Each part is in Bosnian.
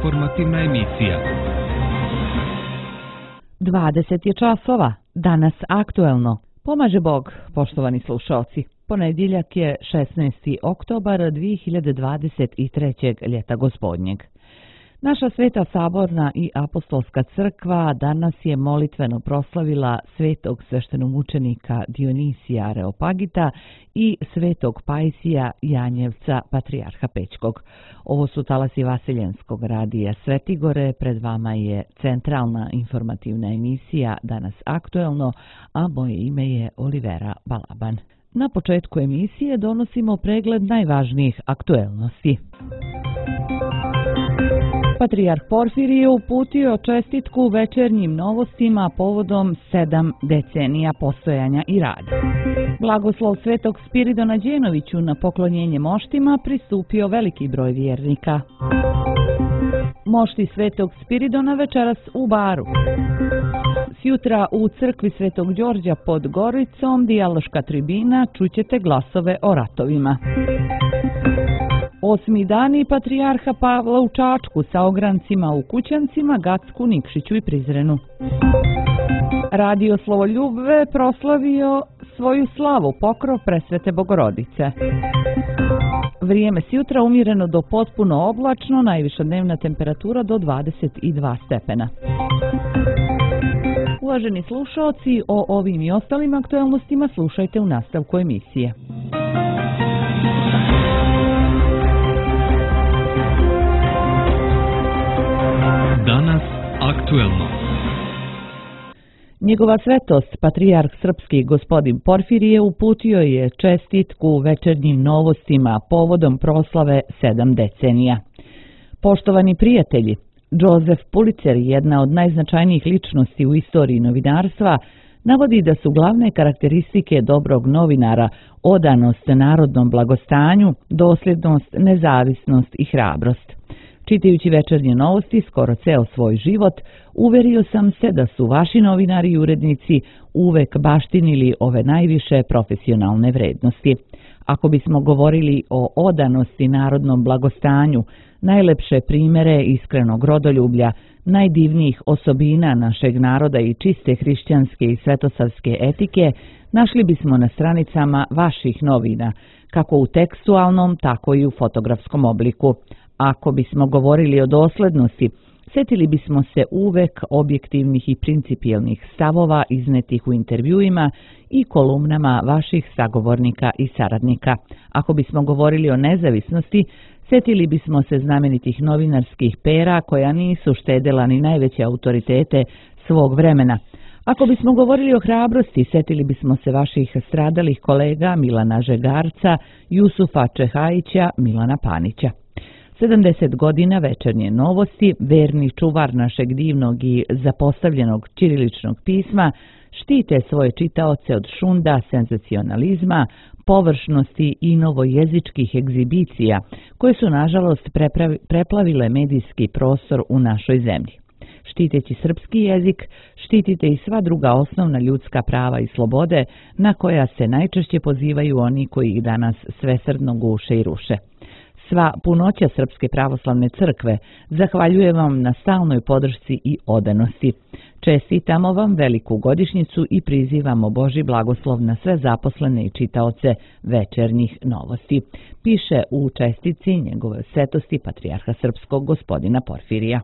informativna emisija. 20 je časova, danas aktuelno. Pomaže Bog, poštovani slušalci. Ponedjeljak je 16. oktobar 2023. ljeta gospodnjeg. Naša Sveta Saborna i Apostolska crkva danas je molitveno proslavila svetog sveštenomučenika Dionisija Areopagita i svetog Pajsija Janjevca, patrijarha Pećkog. Ovo su talasi Vaseljenskog radija Svetigore, pred vama je centralna informativna emisija Danas aktuelno, a moje ime je Olivera Balaban. Na početku emisije donosimo pregled najvažnijih aktuelnosti. Patrijarh Porfirije uputio čestitku večernjim novostima povodom 7 decenija postojanja i rada. Blagoslov svetog Spiridona Đenoviću na poklonjenje moštima pristupio veliki broj vjernika. Mošti svetog Spiridona večeras u Baru. Sjutra u crkvi Svetog Đorđa pod Goricom, dijaloška tribina, čućete glasove o ratovima. 8. dani patrijarha Pavla u Čačku sa ograncima u Kućancima, Gacku, Nikšiću i Prizrenu. Radio Slovoljube proslavio svoju slavu, pokrov presvete Bogorodice. Vrijeme sjutra umjereno do potpuno oblačno, najviša dnevna temperatura do 22 stepena. Uvaženi slušaoci, o ovim i ostalim aktualnostima slušajte u nastavku emisije. Danas aktuelno. Njegova svetost, patrijarh srpski gospodin Porfirije, uputio je čestitku večernjim novostima povodom proslave 7 decenija. Poštovani prijatelji, Josef Pulitzer, jedna od najznačajnijih ličnosti u istoriji novinarstva, navodi da su glavne karakteristike dobrog novinara odanost narodnom blagostanju, dosljednost, nezavisnost i hrabrost. Čitajući večernje novosti skoro ceo svoj život, uverio sam se da su vaši novinari i urednici uvek baštinili ove najviše profesionalne vrednosti. Ako bismo govorili o odanosti narodnom blagostanju, najlepše primere iskrenog rodoljublja, najdivnijih osobina našeg naroda i čiste hrišćanske i svetosavske etike, našli bismo na stranicama vaših novina, kako u tekstualnom, tako i u fotografskom obliku. Ako bismo govorili o doslednosti, sjetili bismo se uvek objektivnih i principijelnih stavova iznetih u intervjuima i kolumnama vaših sagovornika i saradnika. Ako bismo govorili o nezavisnosti, sjetili bismo se znamenitih novinarskih pera koja nisu štedela ni najveće autoritete svog vremena. Ako bismo govorili o hrabrosti, sjetili bismo se vaših stradalih kolega Milana Žegarca, Jusufa Čehajića, Milana Panića. 70 godina večernje novosti, verni čuvar našeg divnog i zapostavljenog ćiriličnog pisma, štite svoje čitaoce od šunda, senzacionalizma, površnosti i novojezičkih egzibicija, koje su nažalost preplavile medijski prostor u našoj zemlji. Štiteći srpski jezik, štitite i sva druga osnovna ljudska prava i slobode na koja se najčešće pozivaju oni koji ih danas svesrdno guše i ruše. Sva punoća Srpske pravoslavne crkve zahvaljuje vam na stalnoj podršci i odanosti. Čestitamo vam veliku godišnjicu i prizivamo Božji blagoslov na sve zaposlene i čitaoce večernjih novosti. Piše u čestici njegove svetosti patrijarha srpskog gospodina Porfirija.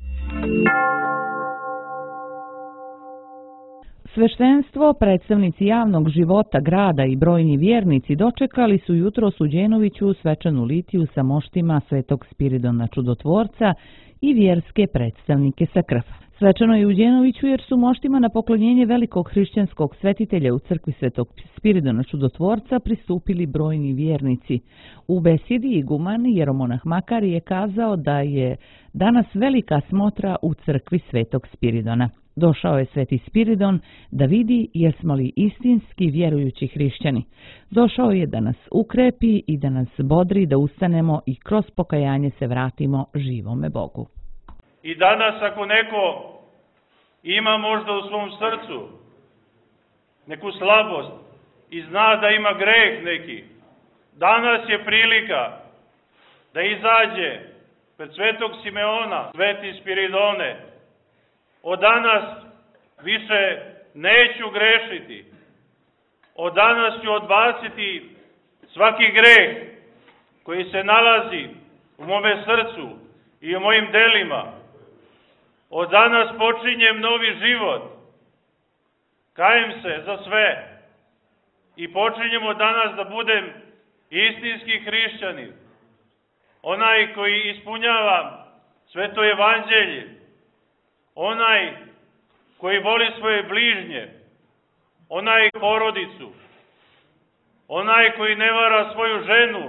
Sveštenstvo, predstavnici javnog života grada i brojni vjernici dočekali su jutros u Đenoviću svečanu litiju sa moštima svetog Spiridona Čudotvorca i vjerske predstavnike sa Krfa. Svečano je u Đenoviću jer su moštima na poklonjenje velikog hrišćanskog svetitelja u crkvi svetog Spiridona Čudotvorca pristupili brojni vjernici. U besjedi iguman Jeromonah Makari je kazao da je danas velika smotra u crkvi svetog Spiridona. Došao je sveti Spiridon da vidi jesmo li istinski vjerujući hrišćani. Došao je da nas ukrepi i da nas bodri da ustanemo i kroz pokajanje se vratimo živome Bogu. I danas ako neko ima možda u svom srcu neku slabost i zna da ima greh neki, danas je prilika da izađe pred svetog Simeona, sveti Spiridone, od danas više neću grešiti. Od danas ću odbaciti svaki greh koji se nalazi u mome srcu i u mojim delima. Od danas počinjem novi život. Kajem se za sve i počinjem od danas da budem istinski hrišćanin. Onaj koji ispunjava sveto evanđelje, onaj koji voli svoje bližnje, onaj porodicu, onaj koji ne vara svoju ženu,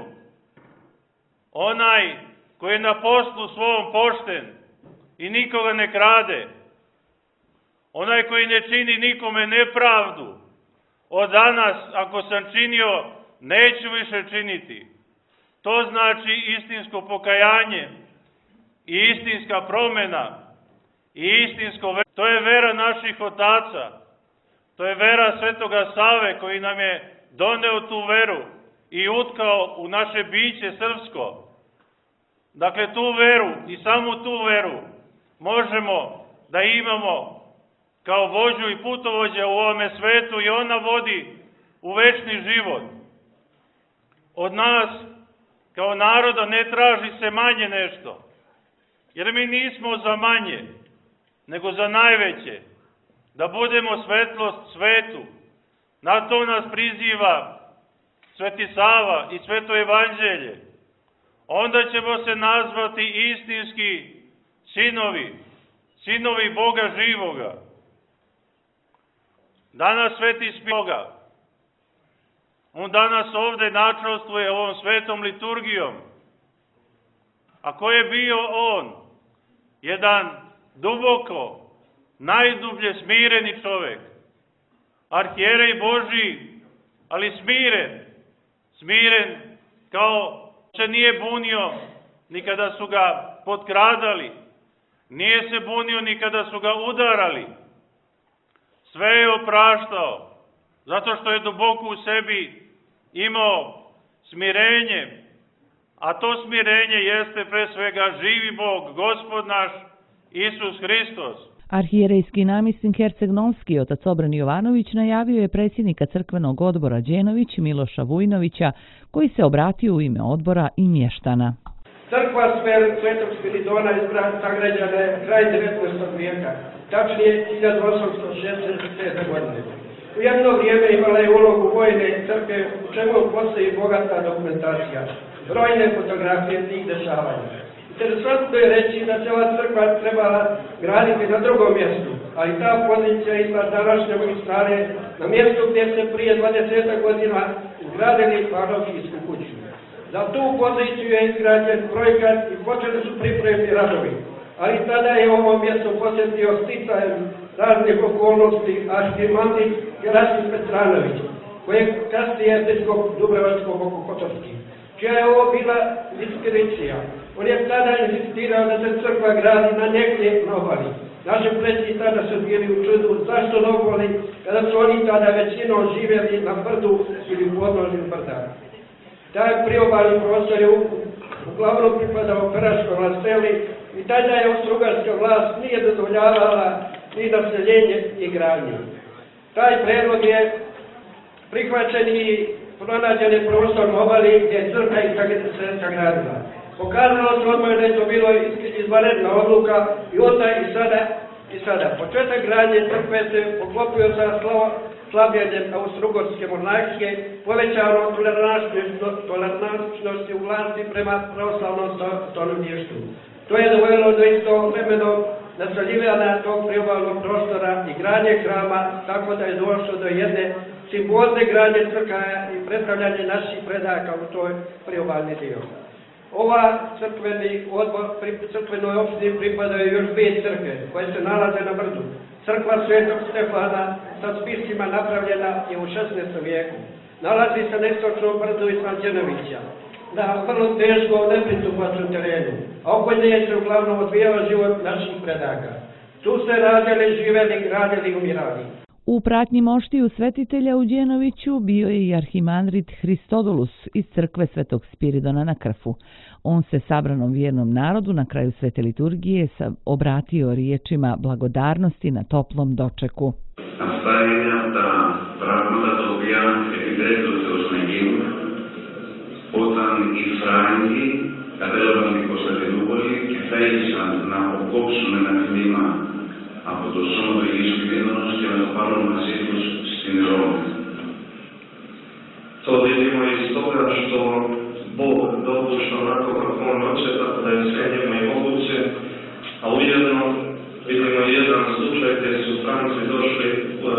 onaj koji je na poslu svom pošten i nikoga ne krade, onaj koji ne čini nikome nepravdu. Od danas, ako sam činio, neću više činiti. To znači istinsko pokajanje i istinska promjena i istinsko vera. To je vera naših otaca. To je vera Svetoga Save koji nam je doneo tu veru i utkao u naše biće srpsko. Dakle, tu veru i samo tu veru možemo da imamo kao vođu i putovođa u ovome svetu i ona vodi u večni život. Od nas kao naroda ne traži se manje nešto, jer mi nismo za manje, nego za najveće, da budemo svetlost svetu. Na to nas priziva Sveti Sava i Sveto Evanđelje. Onda ćemo se nazvati istinski sinovi Boga živoga. Danas Sveti Spiroga, on danas ovde načelstvuje ovom svetom liturgijom. A ko je bio on? Jedan duboko, najdublje smireni čovek. Arhijerej Božji, ali smiren kao se nije bunio ni kada su ga potkradali, nije se bunio ni kada su ga udarali. Sve je opraštao, zato što je duboko u sebi imao smirenje, a to smirenje jeste pre svega živi Bog, Gospod naš, Isus Hristos. Arhijerejski namjesnik Herceg-Novski, otac Obran Jovanović, najavio je predsjednika crkvenog odbora Đenović, Miloša Vujnovića, koji se obratio u ime odbora i mještana. Crkva Svetog Spiridona sagrađena je kraj 19. vijeka, tačnije 1867. godine. U jedno vrijeme imala je ulogu vojne crkve, u čemu postoji bogata dokumentacija, brojne fotografije tih dešavanja. Interesantno je reći da se ova crkva trebala graditi na drugom mjestu, ali ta pozicija ima današnjeg strane na mjestu gdje se prije 20 godina izgradili Pavlovskijsku kuću. Za tu poziciju je izgrađen projekat i počeli su pripremni radovi, ali tada je ovo mjesto posjetio sticajem raznih okolnosti arhimandrit Gerasim Petranović, koji je kasnije episkop Dubrovačko-Bokokotorski, čija je ovo bila diskrecija. On je tada insistirao da se crkva gradi na negdje na obali. Naši preci tada su bili u čudu zašto na obali, kada su oni tada većinom živjeli na brdu ili u podnožju brda. Taj priobalni prostor je uglavnom pripadao Peraškoj vlasteli i tada je austrougarska vlast nije dozvoljavala ni naseljenje i gradnje. Taj predlog je prihvaćen i pronađen je prostor na obali gdje je crkva i sagradila. Pokazalo se odmah da je to bilo izvanredna odluka i onda i sada. Početak gradnje crkve se poklopio sa slabljenjem Austro-Ugarske monarhije, povećano tolerantnosti u vlasti prema pravoslavnom stanovništvu. To je dovelo do istovremeno naseljivanja tog priobalnog prostora i gradnje hrama, tako da je došlo do jedne simbolne gradnje crkva i predstavljanje naših predaka u toj priobalni dio. Ova crkvenoj opštini pripadaju još 2 crkve koje se nalaze na brdu. Crkva Svetog Stefana sa spisima napravljena je u 16. vijeku. Nalazi se na istočnom brdu iznad Đenovića, na vrlo teško nepristupačnom terenu, a oko nje se uglavnom odvijao život naših predaka. Tu se rađali, živeli, gradili i umirali. U pratnji moštiju svetitelja u Đenoviću bio je i arhimandrit Hristodulus iz crkve Svetog Spiridona na Krfu. On se sabranom vjernom narodu na kraju svete liturgije obratio riječima blagodarnosti na toplom dočeku. Αυτά είναι από τα πράγματα τα οποία επιτρέπει ο Θεός να γίνουν όταν οι Φράγκοι κατέλαβαν την Κωνσταντινούπολη και θέλησαν να αποκόψουν ένα τμήμα από το σώμα του Αγίου Σπυρίδωνος και να το πάρουν μαζί τους στην Ρώμη. To vidimo iz toga što Bog dopušta onako kako On hoće, tako da je sve njemu i moguće, a ujedno vidimo jedan slučaj gdje su stranci došli,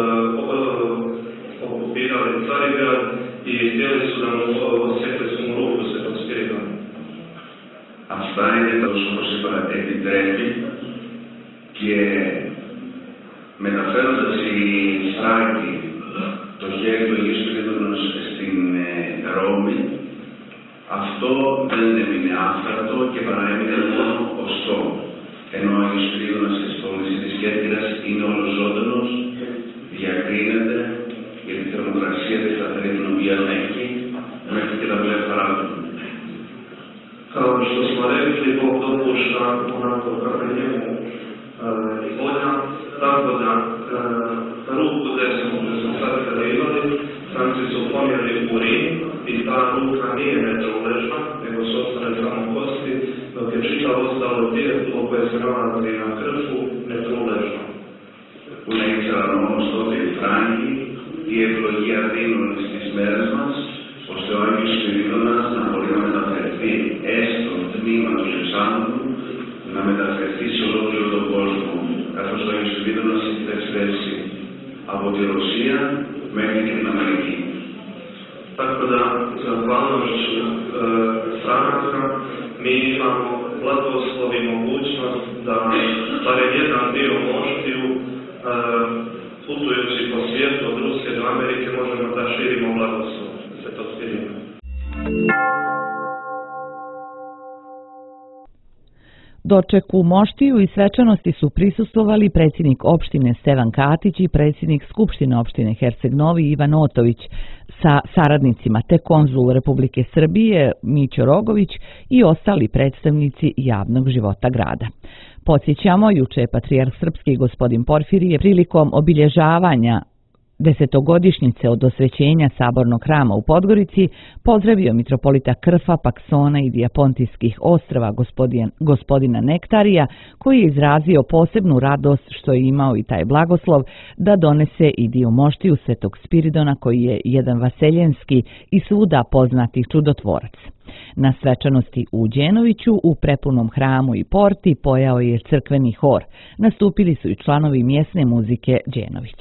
okupirali Carigrad i htjeli su da mu osjetili su mu ruku Svetog Spiridona. Αυτά είναι τα όπως είπα επιτρέπει και μεταφέροντας οι Φράγκοι το χέρι του Αγίου Σπυρίδωνος στην Ρώμη, αυτό δεν έμεινε άφθαρτο και παραέμεινε μόνο οστό. Ενώ ο Αγίος Σπυρίδωνας στη στόλιση της Κέρκυρας είναι ολοζώντανος, διακρίνεται για τη θερμοκρασία της σταθερή την οποία έχει μέχρι και τα βλέφαρά του. Kao što smo rekli, Bog dopušta onako kako je njemu i volja, tako da ruku desnu koju su sad imali, stranci su pomjeli u Rim i ta ruka nije metroležna, nego su ostale samo kosti, dok je čitavo ostalo tijelo koje se nalazi na krfu metroležno. Που να ήξεραν όμως τότε οι Φράγκοι τι ευλογία δίνουν στις μέρες μας, ώστε ο Άγιος Σπυρίδωνας να μπορεί να μεταφερθεί έστω τμήμα του εξάμεινου, να μεταφερθεί σε ολόκληρο τον κόσμο, καθώς ο Άγιος Σπυρίδωνας έχει ταξιδέψει από τη Ρωσία μέχρι και την Αμερική. Tako da, zahvalnošću Franaka, mi imamo blagoslov i mogućnost da barem jedan dio moštiju, putujući po svijetu od Rusije do Amerike, možemo da širimo blagoslov Svetog Spiridona. Dočeku moštiju i svečanosti su prisustvovali predsjednik opštine Stevan Katić i predsjednik Skupštine opštine Herceg Novi Ivan Otović sa saradnicima, te konzul Republike Srbije Mićo Rogović i ostali predstavnici javnog života grada. Podsjećamo, juče je patrijarh srpski gospodin Porfirije prilikom obilježavanja 10-godišnjice od osvećenja Sabornog hrama u Podgorici pozdravio mitropolita Krfa, Paksona i Dijapontijskih ostrva gospodina Nektarija, koji je izrazio posebnu radost što je imao i taj blagoslov da donese i dio moštiju Svetog Spiridona, koji je jedan vaseljenski i svuda poznati čudotvorac. Na svečanosti u Đenoviću u prepunom hramu i porti pojao je crkveni hor. Nastupili su i članovi mjesne muzike Đenović.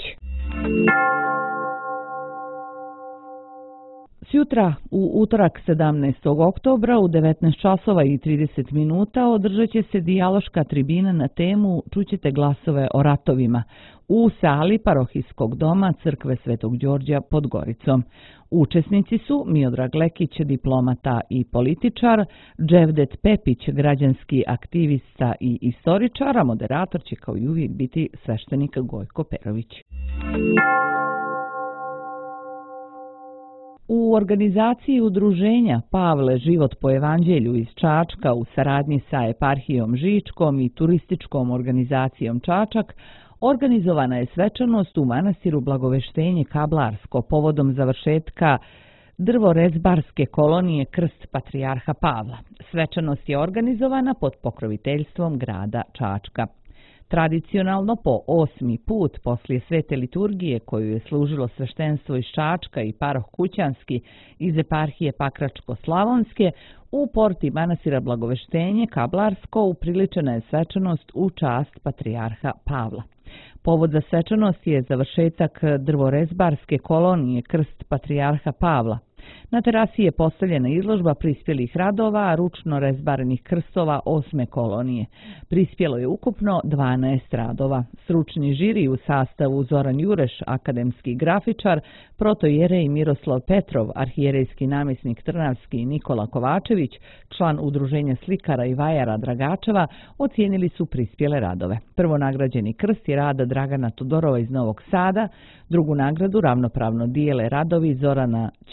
Sjutra, u utorak 17. oktobra u 19 časova i 30 minuta održat će se dijaloška tribina na temu Čućete glasove o ratovima u sali parohijskog doma Crkve Svetog Đorđa pod Goricom. Učesnici su Miodrag Lekić, diplomata i političar, Dževdet Pepić, građanski aktivista i istoričar, a moderator će kao i uvijek biti sveštenik Gojko Perović. U organizaciji udruženja Pavle život po evanđelju iz Čačka u saradnji sa eparhijom Žičkom i turističkom organizacijom Čačak organizovana je svečanost u manastiru Blagoveštenje Kablarsko povodom završetka drvorezbarske kolonije Krst patrijarha Pavla. Svečanost je organizovana pod pokroviteljstvom grada Čačka. Tradicionalno po 8. put poslije svete liturgije koju je služilo sveštenstvo iz Čačka i paroh Kućanski iz eparhije Pakračko-Slavonske, u porti manastira Blagoveštenje Kablarsko upriličena je svečanost u čast patrijarha Pavla. Povod za svečanost je završetak drvorezbarske kolonije Krst patrijarha Pavla. Na terasi je postavljena izložba prispjelih radova, ručno rezbarenih krstova 8. kolonije. Prispjelo je ukupno 12 radova. Stručni žiri u sastavu Zoran Jureš, akademski grafičar, protojerej Miroslav Petrov, arhijerejski namjesnik Trnavski Nikola Kovačević, član udruženja slikara i vajara Dragačeva, ocijenili su prispjele radove. Prvo nagrađeni krst je rad Dragana Todorova iz Novog Sada, drugu nagradu ravnopravno dijele radovi Zorana Čećeze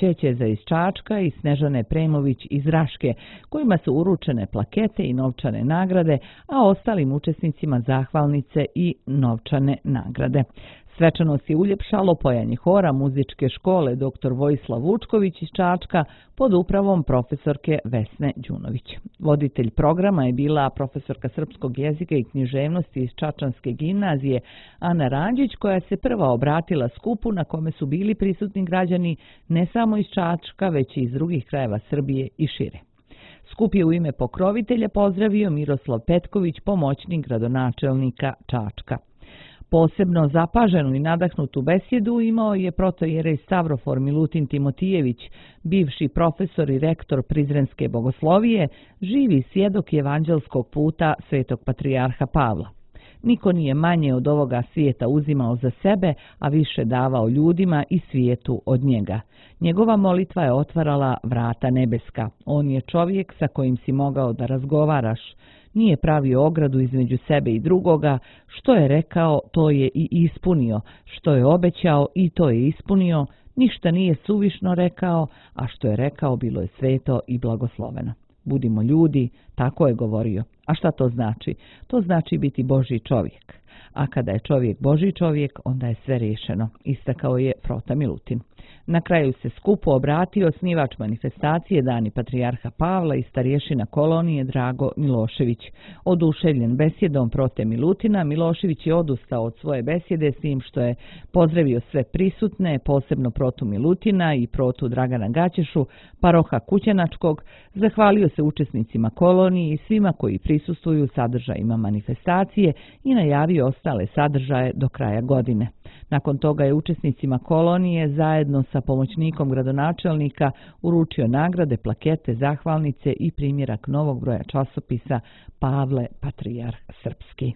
Tereza iz Čačka i Snežane Premović iz Raške, kojima su uručene plakete i novčane nagrade, a ostalim učesnicima zahvalnice i novčane nagrade. Svečanost je uljepšalo pojanje hora muzičke škole dr. Vojislav Vučković iz Čačka pod upravom profesorke Vesne Đunović. Voditelj programa je bila profesorka srpskog jezika i književnosti iz Čačanske gimnazije Ana Ranđić, koja se prva obratila skupu na kome su bili prisutni građani ne samo iz Čačka, već i iz drugih krajeva Srbije i šire. Skup je u ime pokrovitelja pozdravio Miroslav Petković, pomoćnik gradonačelnika Čačka. Posebno zapaženu i nadahnutu besjedu imao je protojerej Stavrofor Milutin Timotijević, bivši profesor i rektor Prizrenske bogoslovije, živi svjedok evanđelskog puta svetog patrijarha Pavla. Niko nije manje od ovoga svijeta uzimao za sebe, a više davao ljudima i svijetu od njega. Njegova molitva je otvarala vrata nebeska. On je čovjek sa kojim si mogao da razgovaraš. Nije pravio ogradu između sebe i drugoga, što je rekao, to je i ispunio, što je obećao i to je ispunio, ništa nije suvišno rekao, a što je rekao bilo je sveto i blagosloveno. Budimo ljudi, tako je govorio. A šta to znači? To znači biti Božji čovjek. A kada je čovjek Božji čovjek, onda je sve riješeno, istakao je Frota Milutin. Na kraju se skupu obratio osnivač manifestacije Dani patrijarha Pavla i starješina kolonije Drago Milošević. Oduševljen besjedom Prote Milutina, Milošević je odustao od svoje besjede s tim što je pozdravio sve prisutne, posebno Protu Milutina i Protu Dragana Gaćešu, paroha Kućanačkog, zahvalio se učesnicima kolonije i svima koji prisustvuju sadržajima manifestacije i najavio ostale sadržaje do kraja godine. Nakon toga je učesnicima kolonije zajedno sa pomoćnikom gradonačelnika uručio nagrade, plakete, zahvalnice i primjerak novog broja časopisa Pavle Patrijarh Srpski.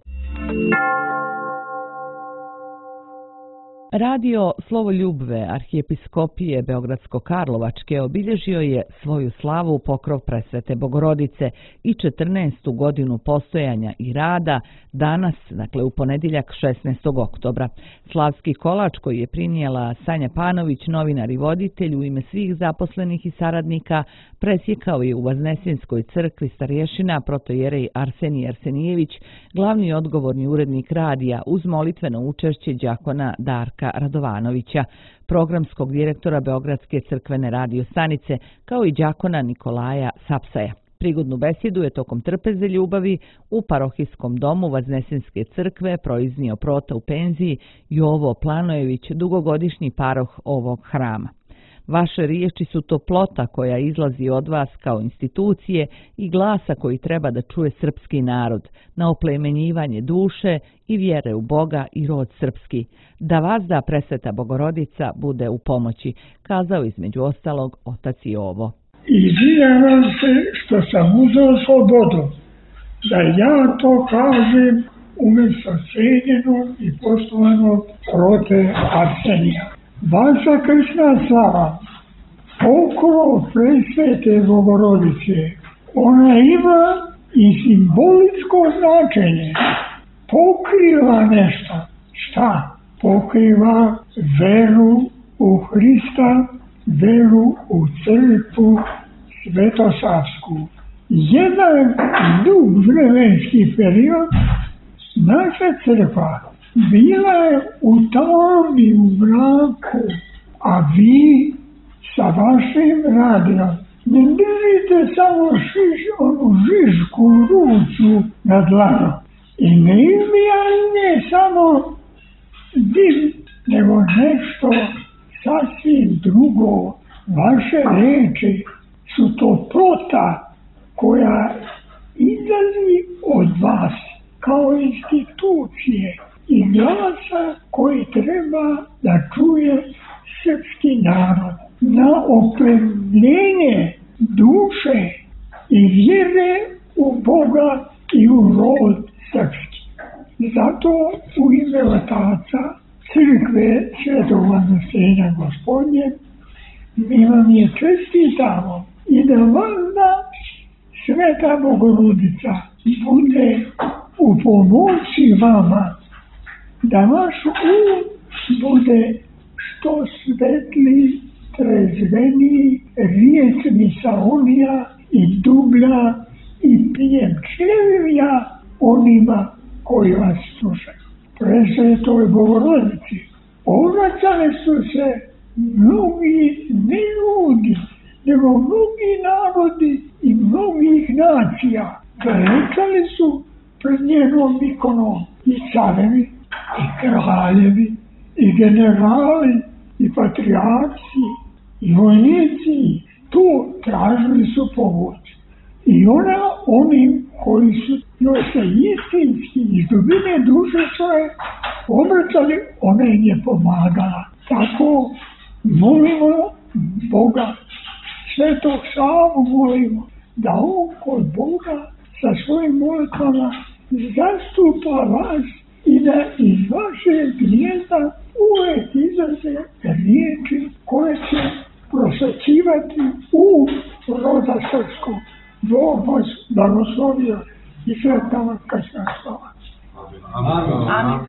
Radio Slovoljubve arhijepiskopije Beogradsko-Karlovačke obilježio je svoju slavu u pokrov Presvete Bogorodice i 14. godinu postojanja i rada danas, dakle u ponedjeljak 16. oktobra. Slavski kolač koji je prinijela Sanja Panović, novinar i voditelj, u ime svih zaposlenih i saradnika, presjekao je u Vaznesinskoj crkvi starješina protojerej Arsenij Arsenijević, glavni odgovorni urednik radija, uz molitveno učešće đakona Darka Radovanovića, programskog direktora Beogradske crkvene radio stanice, kao i đakona Nikolaja Sapsaja. Prigodnu besjedu je tokom trpeze ljubavi u parohijskom domu Vaznesinske crkve proiznio Prota u penziji Jovo Planojević, dugogodišnji paroh ovog hrama. Vaše riječi su toplota koja izlazi od vas kao institucije i glasa koji treba da čuje srpski narod, na oplemenjivanje duše i vjere u Boga i rod srpski. Da vas da Presveta Bogorodica bude u pomoći, kazao između ostalog otac Jovo. Izvinjavam se što sam uzeo slobodu, da ja to kažem umjesto cijenjenog i poštovanog Prote Arsenija. Vaša kršna slava, pokrov Presvete Bogorodice, ona ima i simbolijsko značenje. Pokriva nešto. Šta? Pokriva veru u Hrista, veru u crkvu svetosavsku. Jedan dug vremenski period naša crkva bila je u tami, u mraku, a vi sa vašim radijom ne držite samo žišku ruču na dlanu. I ne izbijanje samo dim, nego nešto sasvim drugo. Vaše reči su toplota koja izlazi od vas kao institucije i glasa koji treba da čuje srpski narod na opremljenje duše i vjere u Boga i u rod srpski. Zato u ime otaca crkve Svetog Vaznesenja Gospodnje mi vam je čestitamo i da vazda Sveta Bogorodica bude u pomoći vama, da vaš um bude što svetliji trezveniji, riječni saonija i dublja i pijem čevija onima koji vas slušaju. Presvetoj Bogorodici obraćali su se mnogi ne ljudi, nego mnogi narodi i mnogih nacija. Klečali su pred njenom ikonom i carevi, i kraljevi, i generali, i patrijarci, i vojnici. Tu tražili su pomoć. I ona onim koji su joj se istinski iz dubine duše svoje obraćali, ona im je pomagala. Tako molimo Boga, Svetog Savu molimo, da on kod Boga sa svojim molitvama zastupa vas i da iz vaše gnjezda uvijek izađe riječi koje će prosvećivati roda srpskog. Bog vas blagoslovio i sveta vam kasna slava. Amin.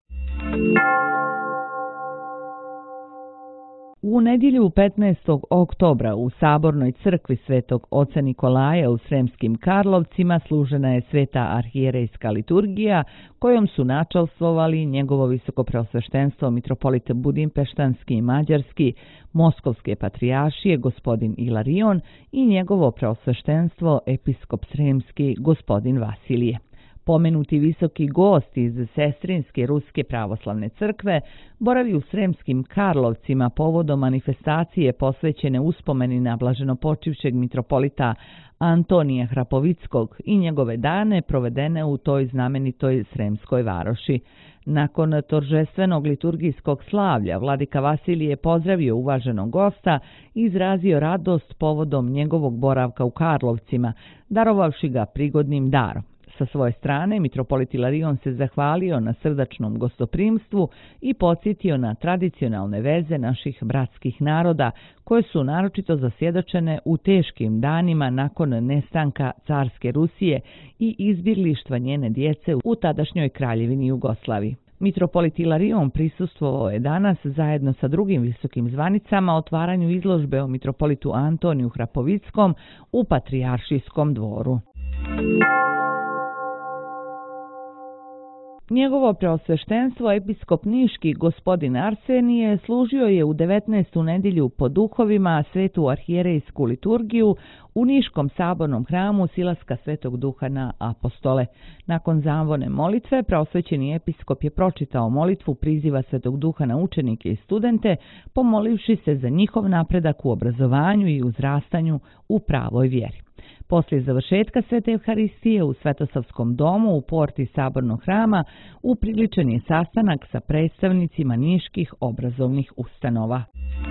U nedjelju 15. oktobra u Sabornoj crkvi Svetog oca Nikolaja u Sremskim Karlovcima služena je sveta arhijerejska liturgija kojom su načalstvovali njegovo visokopreosveštenstvo mitropolit Budimpeštanski i Mađarski, Moskovske patrijaršije gospodin Ilarion i njegovo preosveštenstvo episkop Sremski gospodin Vasilije. Pomenuti visoki gost iz Sestrinske Ruske pravoslavne crkve boravi u Sremskim Karlovcima povodom manifestacije posvećene uspomeni na blaženopočivšeg mitropolita Antonija Hrapovickog i njegove dane provedene u toj znamenitoj Sremskoj varoši. Nakon toržestvenog liturgijskog slavlja, vladika Vasilije pozdravio uvaženog gosta i izrazio radost povodom njegovog boravka u Karlovcima, darovavši ga prigodnim darom. Sa svoje strane, mitropolit Ilarion se zahvalio na srdačnom gostoprimstvu i podsjetio na tradicionalne veze naših bratskih naroda, koje su naročito zasjedočene u teškim danima nakon nestanka carske Rusije i izbjeglištva njene djece u tadašnjoj kraljevini Jugoslaviji. Mitropolit Ilarion prisustvovao je danas zajedno sa drugim visokim zvanicama otvaranju izložbe o mitropolitu Antoniju Hrapovickom u Patrijaršijskom dvoru. Njegovo preosveštenstvo episkop Niški gospodin Arsenije služio je u 19. nedjelju po duhovima svetu arhijerejsku liturgiju u Niškom sabornom hramu Silaska Svetog Duha na apostole. Nakon zavone molitve, preosvećeni episkop je pročitao molitvu priziva Svetog Duha na učenike i studente, pomolivši se za njihov napredak u obrazovanju i uzrastanju u pravoj vjeri. Poslije završetka Svete Evharistije u Svetosavskom domu u porti Sabornog hrama upriličen je sastanak sa predstavnicima niških obrazovnih ustanova.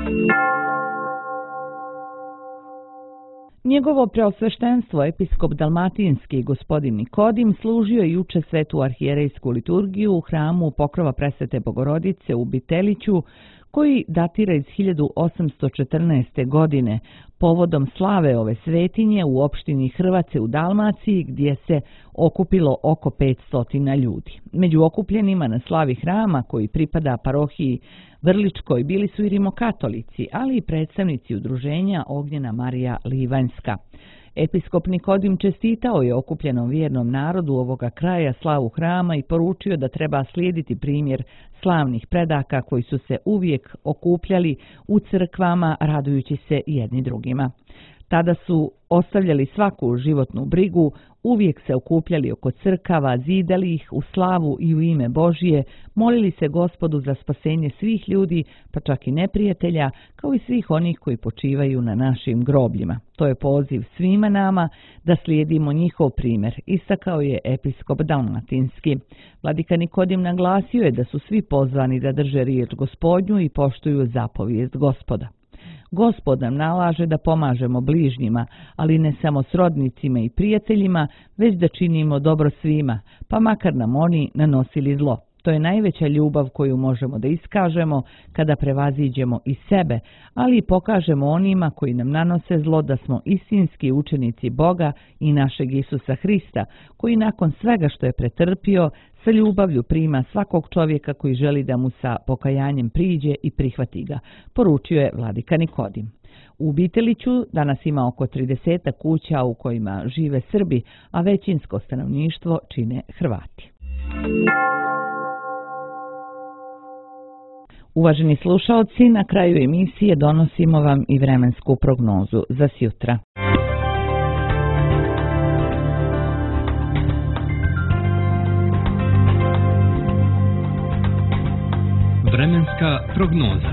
Njegovo preosveštenstvo episkop Dalmatinski gospodin Nikodim služio je juče svetu arhijerejsku liturgiju u hramu Pokrova Presvete Bogorodice u Biteliću, koji datira iz 1814. godine, povodom slave ove svetinje u opštini Hrvace u Dalmaciji, gdje se okupilo oko 500 ljudi. Među okupljenima na slavi hrama, koji pripada parohiji Vrličkoj, bili su i rimokatolici, ali i predstavnici udruženja Ognjena Marija Livanjska. Episkop Nikodim čestitao je okupljenom vjernom narodu ovoga kraja slavu hrama i poručio da treba slijediti primjer slavnih predaka koji su se uvijek okupljali u crkvama radujući se jedni drugima. Tada su ostavljali svaku životnu brigu, uvijek se okupljali oko crkava, zidali ih u slavu i u ime Božije, molili se Gospodu za spasenje svih ljudi, pa čak i neprijatelja, kao i svih onih koji počivaju na našim grobljima. To je poziv svima nama da slijedimo njihov primjer, istakao je episkop Dalmatinski. Vladika Nikodim naglasio je da su svi pozvani da drže riječ Gospodnju i poštuju zapovijest Gospoda. Gospod nam nalaže da pomažemo bližnjima, ali ne samo srodnicima i prijateljima, već da činimo dobro svima, pa makar nam oni nanosili zlo. To je najveća ljubav koju možemo da iskažemo kada prevaziđemo i sebe, ali i pokažemo onima koji nam nanose zlo da smo istinski učenici Boga i našeg Isusa Hrista, koji nakon svega što je pretrpio, sa ljubavlju prima svakog čovjeka koji želi da mu sa pokajanjem priđe i prihvati ga, poručio je vladika Nikodim. U Biteliću danas ima oko 30 kuća u kojima žive Srbi, a većinsko stanovništvo čine Hrvati. Uvaženi slušaoci, na kraju emisije donosimo vam i vremensku prognozu za sjutra. Vremenska prognoza.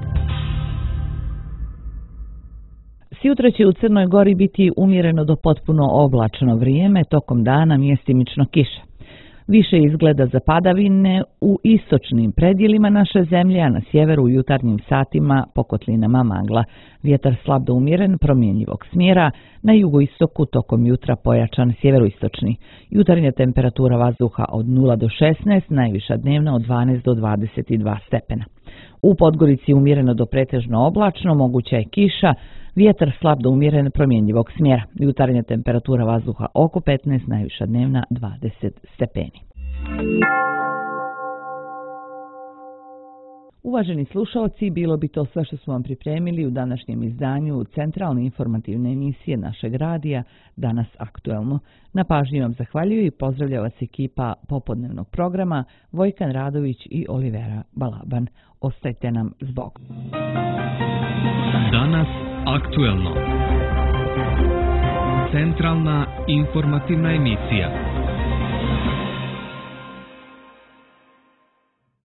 Sjutra će u Crnoj Gori biti umjereno do potpuno oblačno vrijeme, tokom dana mjestimično kiša. Više izgleda za padavine u istočnim predjelima naše zemlje, a na sjeveru u jutarnjim satima po kotlinama magla. Vjetar slab do umjeren, promjenjivog smjera, na jugoistoku tokom jutra pojačan sjeveroistočni. Jutarnja temperatura vazduha od 0 do 16, najviša dnevna od 12 do 22 stepena. U Podgorici umjereno do pretežno oblačno, moguća je kiša, vjetar slab do umjeren, promjenjivog smjera. Jutarnja temperatura vazduha oko 15, najviša dnevna 20 stepeni. Uvaženi slušalci, bilo bi to sve što smo vam pripremili u današnjem izdanju centralne informativne emisije našeg radija Danas aktuelno. Na pažnji vam zahvaljuju i pozdravlja vas ekipa popodnevnog programa Vojkan Radović i Olivera Balaban. Ostajte nam s Bogom. Danas aktuelno. Centralna informativna emisija.